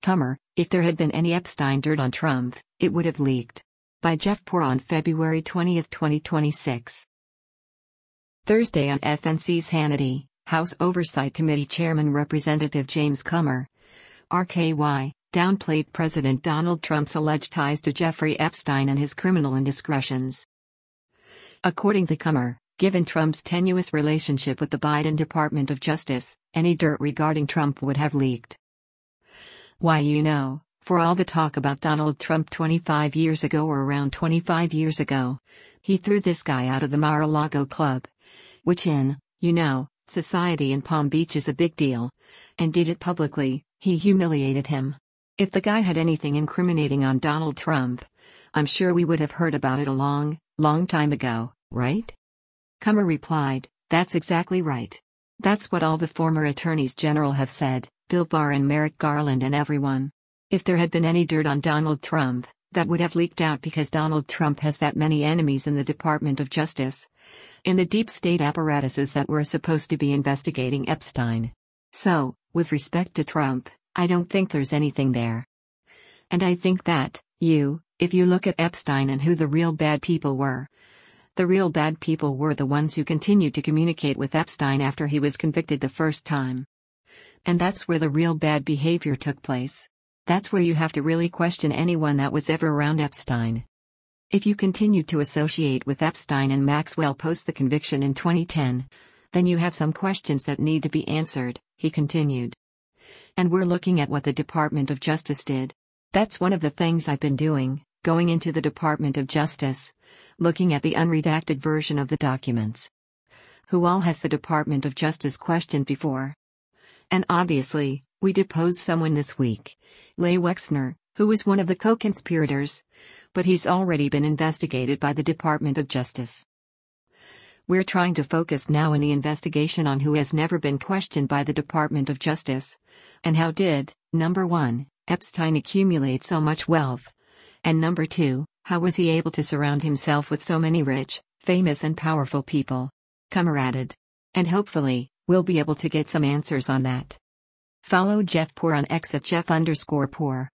Kummer, if there had been any Epstein dirt on Trump, it would have leaked. By Jeff Poor on February 20, 2026. Thursday on FNC's Hannity, House Oversight Committee Chairman Representative James Kummer, RKY, downplayed President Donald Trump's alleged ties to Jeffrey Epstein and his criminal indiscretions. According to Kummer, given Trump's tenuous relationship with the Biden Department of Justice, any dirt regarding Trump would have leaked. Why, for all the talk about Donald Trump 25 years ago or around 25 years ago, he threw this guy out of the Mar-a-Lago Club, which in, society in Palm Beach is a big deal, and did it publicly. He humiliated him. If the guy had anything incriminating on Donald Trump, I'm sure we would have heard about it a long, long time ago, right? Kummer replied, "That's exactly right. That's what all the former attorneys general have said, Bill Barr and Merrick Garland and everyone. If there had been any dirt on Donald Trump, that would have leaked out because Donald Trump has that many enemies in the Department of Justice, in the deep state apparatuses that were supposed to be investigating Epstein. So, with respect to Trump, I don't think there's anything there. And I think that, if you look at Epstein and who the real bad people were, the real bad people were the ones who continued to communicate with Epstein after he was convicted the first time. And that's where the real bad behavior took place. That's where you have to really question anyone that was ever around Epstein. If you continued to associate with Epstein and Maxwell post the conviction in 2010, then you have some questions that need to be answered," he continued. "And we're looking at what the Department of Justice did. That's one of the things I've been doing, going into the Department of Justice, looking at the unredacted version of the documents. Who all has the Department of Justice questioned before? And obviously, we deposed someone this week, Leigh Wexner, who was one of the co-conspirators, but he's already been investigated by the Department of Justice. We're trying to focus now in the investigation on who has never been questioned by the Department of Justice, and how did, number 1, Epstein accumulate so much wealth, and number 2, how was he able to surround himself with so many rich, famous and powerful people," Kummer added. "And hopefully, we'll be able to get some answers on that." Follow Jeff Poor on X at Jeff_Poor.